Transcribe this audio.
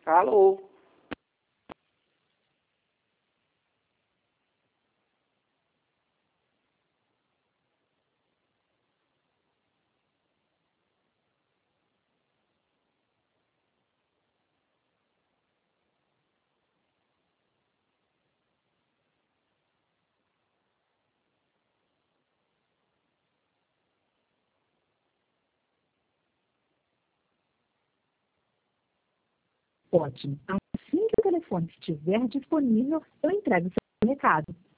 Alô? Ótimo. Assim que o telefone estiver disponível, eu entrego o seu recado.